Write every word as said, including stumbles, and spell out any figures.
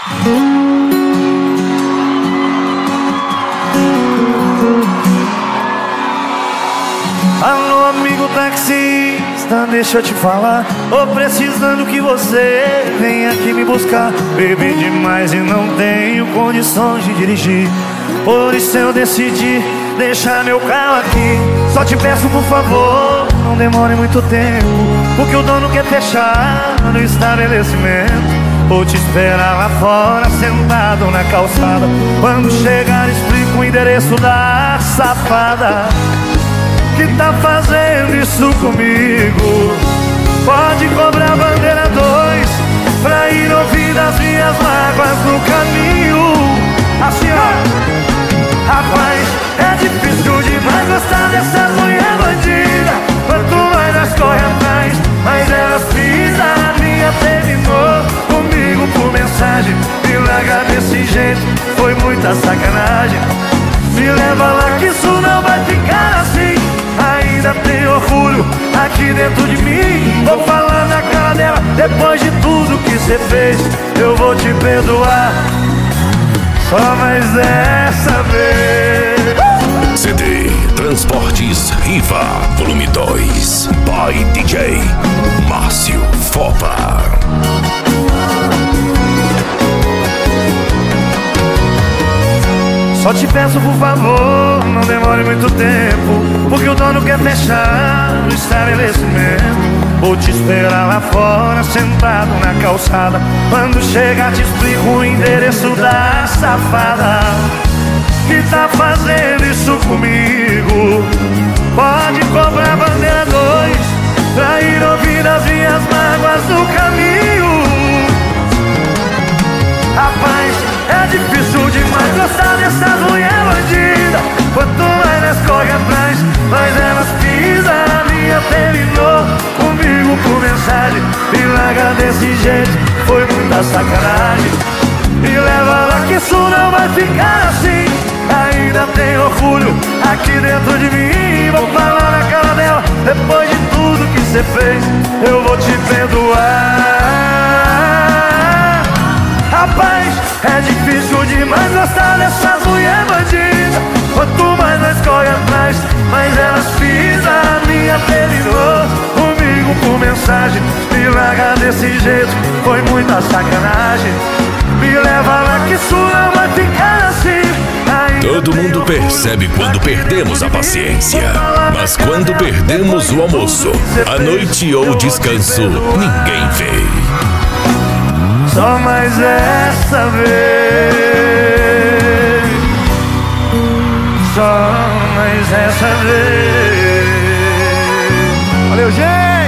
Alô, amigo taxista, deixa eu te falar. Tô precisando que você venha aqui me buscar. Bebi demais e não tenho condições de dirigir. Por isso eu decidi deixar meu carro aqui. Só te peço, por favor, não demore muito tempo, porque o dono quer fechar no estabelecimento. Vou te esperar lá fora, sentado na calçada. Quando chegar, explico o endereço da safada que tá fazendo isso comigo. Pode cobrar bandeira dois pra ir ouvir das minhas mágoas no caminho. Assim ó, rapaz, é difícil demais gostar dessa mulher bandida. Quanto mais nós corre atrás, mais elas pisam na minha. Terminou comigo por mensagem, me larga desse jeito, foi muita sacanagem. Me leva lá que isso não vai ficar assim. Ainda tem orgulho aqui dentro de mim. Vou falar na cara dela, depois de tudo que cê fez, eu vou te perdoar, só mais dessa vez. C D Transportes Riva Volume dois by D J Márcio Fopa. Só te peço, por favor, não demore muito tempo, porque o dono quer fechar o estabelecimento. Vou te esperar lá fora, sentado na calçada. Quando chegar te explico o endereço da safada que tá fazendo isso comigo. Pode cobrar bandeira dois pra ir ouvir as minhas mágoas no caminho. Rapaz, é difícil demais gostar dessas mulher bandida. Quanto mais nós corre atrás, mais elas pisam na minha. Terminou comigo por mensagem, me larga desse jeito, foi muita sacanagem. Me leva lá que isso não vai ficar assim. Ainda tem orgulho aqui dentro de mim. Vou falar na cara dela, depois de tudo que cê fez, eu vou te perdoar. Rapaz, é difícil demais gostar dessas mulher bandida. Quanto mais nós corre atrás, mais elas pisam na minha. Terminou comigo por mensagem, me larga desse jeito, foi muita sacanagem. Me leva lá que isso não vai ficar assim. Todo mundo percebe quando perdemos a paciência, mas quando perdemos o almoço, a noite ou o descanso, ninguém vê. Só mais essa vez, só mais essa vez. Valeu, gente!